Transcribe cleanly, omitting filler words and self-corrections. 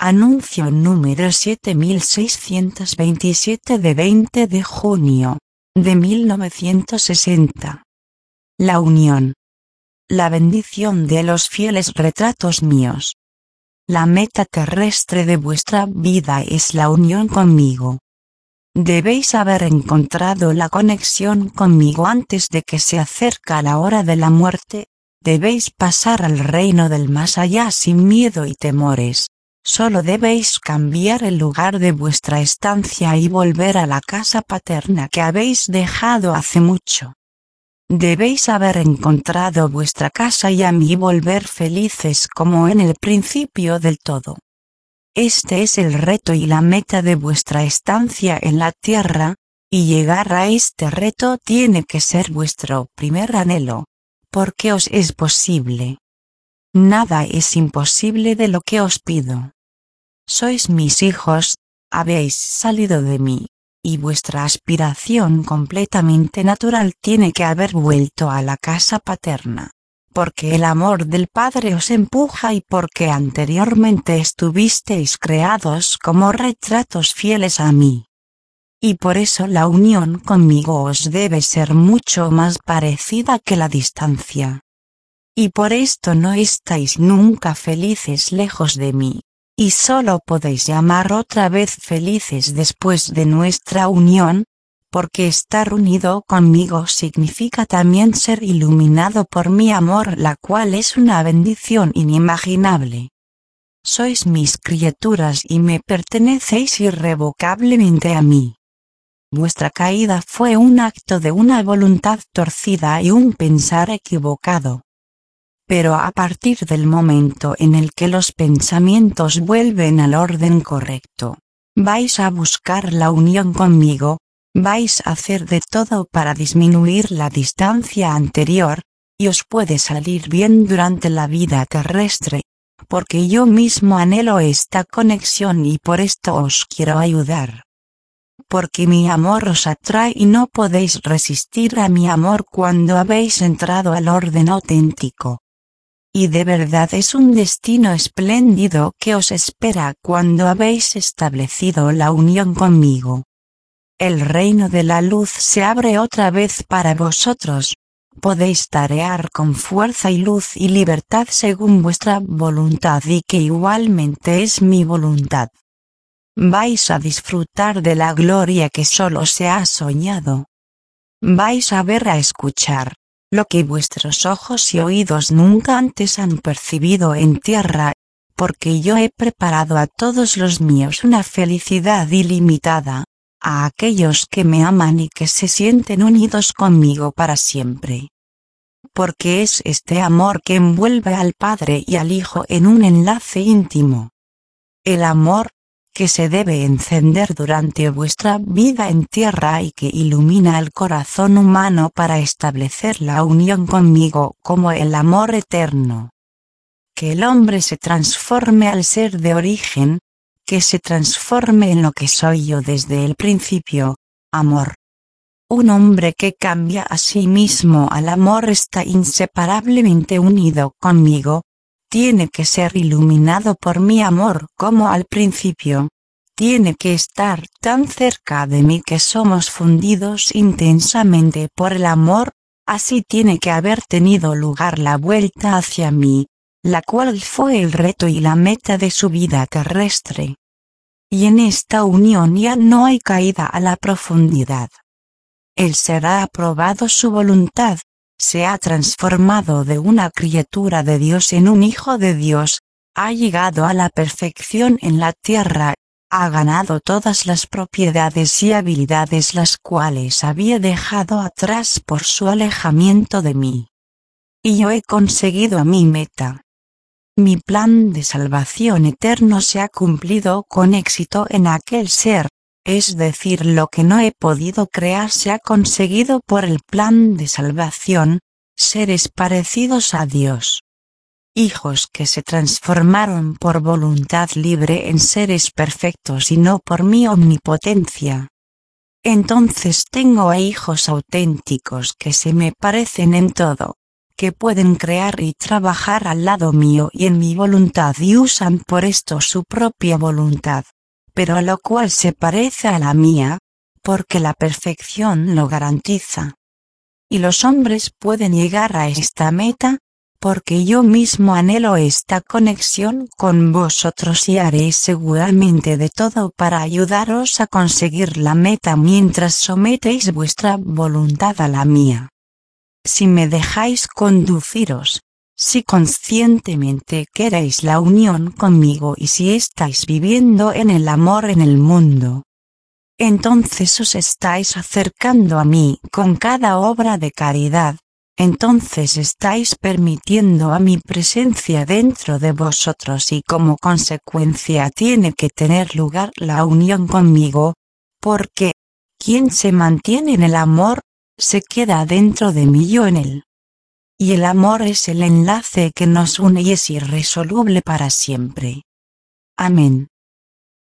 Anuncio número 7627 de 20 de junio de 1960. La unión. La bendición de los fieles retratos míos. La meta terrestre de vuestra vida es la unión conmigo. Debéis haber encontrado la conexión conmigo antes de que se acerque la hora de la muerte. Debéis pasar al reino del más allá sin miedo y temores. Solo debéis cambiar el lugar de vuestra estancia y volver a la casa paterna que habéis dejado hace mucho. Debéis haber encontrado vuestra casa y a mí volver felices como en el principio del todo. Este es el reto y la meta de vuestra estancia en la tierra, y llegar a este reto tiene que ser vuestro primer anhelo, porque os es posible. Nada es imposible de lo que os pido. Sois mis hijos, habéis salido de mí, y vuestra aspiración completamente natural tiene que haber vuelto a la casa paterna, porque el amor del Padre os empuja y porque anteriormente estuvisteis creados como retratos fieles a mí. Y por eso la unión conmigo os debe ser mucho más parecida que la distancia. Y por esto no estáis nunca felices lejos de mí. Y solo podéis llamar otra vez felices después de nuestra unión, porque estar unido conmigo significa también ser iluminado por mi amor, la cual es una bendición inimaginable. Sois mis criaturas y me pertenecéis irrevocablemente a mí. Vuestra caída fue un acto de una voluntad torcida y un pensar equivocado. Pero a partir del momento en el que los pensamientos vuelven al orden correcto, vais a buscar la unión conmigo, vais a hacer de todo para disminuir la distancia anterior, y os puede salir bien durante la vida terrestre, porque yo mismo anhelo esta conexión y por esto os quiero ayudar. Porque mi amor os atrae y no podéis resistir a mi amor cuando habéis entrado al orden auténtico. Y de verdad es un destino espléndido que os espera cuando habéis establecido la unión conmigo. El reino de la luz se abre otra vez para vosotros. Podéis tarear con fuerza y luz y libertad según vuestra voluntad y que igualmente es mi voluntad. Vais a disfrutar de la gloria que solo se ha soñado. Vais a ver, a escuchar lo que vuestros ojos y oídos nunca antes han percibido en tierra, porque yo he preparado a todos los míos una felicidad ilimitada, a aquellos que me aman y que se sienten unidos conmigo para siempre. Porque es este amor que envuelve al Padre y al Hijo en un enlace íntimo. El amor que se debe encender durante vuestra vida en tierra y que ilumina el corazón humano para establecer la unión conmigo como el amor eterno. Que el hombre se transforme al ser de origen, que se transforme en lo que soy yo desde el principio, amor. Un hombre que cambia a sí mismo al amor está inseparablemente unido conmigo. Tiene que ser iluminado por mi amor como al principio. Tiene que estar tan cerca de mí que somos fundidos intensamente por el amor. Así tiene que haber tenido lugar la vuelta hacia mí, la cual fue el reto y la meta de su vida terrestre. Y en esta unión ya no hay caída a la profundidad. Él será aprobado su voluntad. Se ha transformado de una criatura de Dios en un hijo de Dios, ha llegado a la perfección en la tierra, ha ganado todas las propiedades y habilidades las cuales había dejado atrás por su alejamiento de mí. Y yo he conseguido mi meta. Mi plan de salvación eterno se ha cumplido con éxito en aquel ser. Es decir, lo que no he podido crear se ha conseguido por el plan de salvación, seres parecidos a Dios. Hijos que se transformaron por voluntad libre en seres perfectos y no por mi omnipotencia. Entonces tengo a hijos auténticos que se me parecen en todo, que pueden crear y trabajar al lado mío y en mi voluntad y usan por esto su propia voluntad, pero a lo cual se parece a la mía, porque la perfección lo garantiza. Y los hombres pueden llegar a esta meta, porque yo mismo anhelo esta conexión con vosotros y haré seguramente de todo para ayudaros a conseguir la meta mientras sometéis vuestra voluntad a la mía. Si me dejáis conduciros, si conscientemente queréis la unión conmigo y si estáis viviendo en el amor en el mundo, entonces os estáis acercando a mí con cada obra de caridad, entonces estáis permitiendo a mi presencia dentro de vosotros y como consecuencia tiene que tener lugar la unión conmigo, porque quien se mantiene en el amor, se queda dentro de mí yo en él. Y el amor es el enlace que nos une y es irresoluble para siempre. Amén.